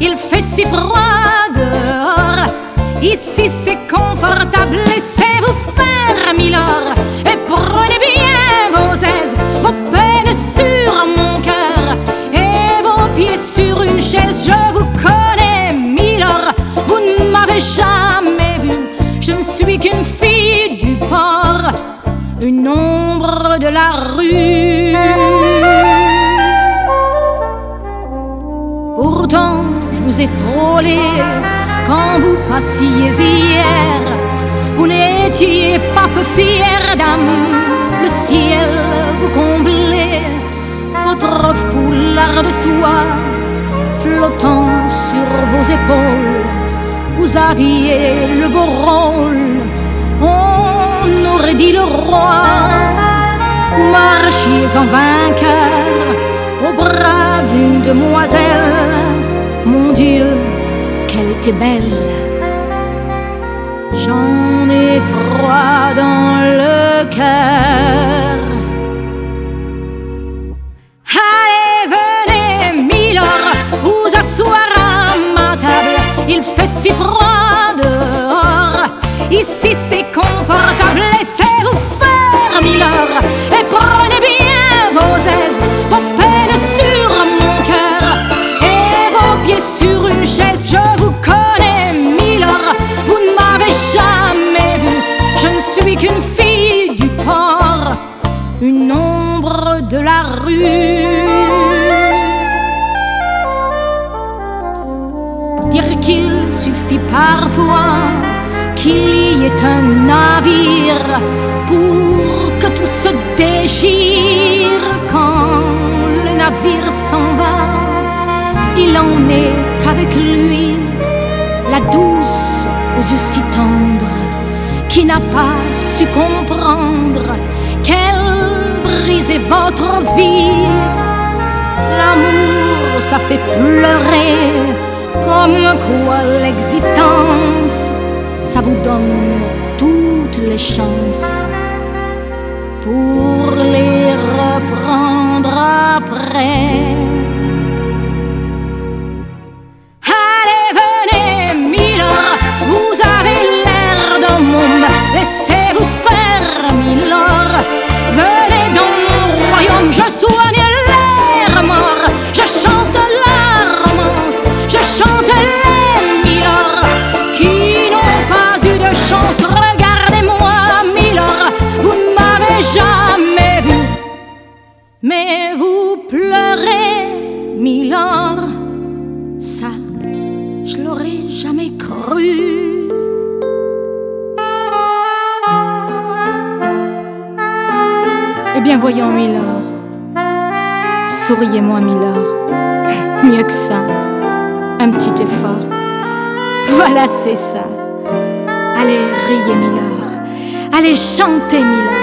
il fait si froid dehors. Ici c'est confortable, laissez-vous faire, milord, et prenez bien vos aises, vos peines sur mon cœur et vos pieds sur une chaise. Je vous connais, milord, vous ne m'avez jamais vu. Je ne suis qu'une fille du port, une ombre de la rue. Pourtant, je vous ai frôlé quand vous passiez hier. Vous n'étiez pas peu fière, dame. Le ciel vous comblait, votre foulard de soie flottant sur vos épaules. Vous aviez le beau rôle, on aurait dit le roi. Vous marchiez en vainqueur au bras d'une demoiselle. Mon Dieu, qu'elle était belle. J'en ai froid dans le cœur. Allez, venez, milord, vous asseoir à ma table. Il fait si froid dehors. Ici c'est confortable, laissez-vous faire, milord, et prenez bien vos aises, vos peines sur mon cœur et vos pieds sur une chaise. Je vous connais, milord, vous ne m'avez jamais vu. Je ne suis qu'une fille du port, une ombre de la rue. Dire qu'il suffit parfois qu'il y ait un navire pour que tout se déchire. Quand le navire s'en va, il en est avec lui la douce aux yeux si tendres, qui n'a pas su comprendre qu'elle brisait votre vie. L'amour, ça fait pleurer, comme quoi l'existence, ça vous donne toutes les chances pour les reprendre après. Allez, venez, milord, vous avez l'air d'un môme, laissez-vous faire, milord. Venez dans mon royaume, je soigne l'air mort, je chante la romance, je chante les milords qui n'ont pas eu de chance. Regardez-moi, milord, vous ne m'avez jamais vu, mais vous pleurez, milord. Ça, je l'aurais jamais cru. Eh bien voyons, milord, souriez-moi, milord. Mieux que ça, un petit effort. Voilà, c'est ça. Allez, riez, milord. Allez, chantez, milord.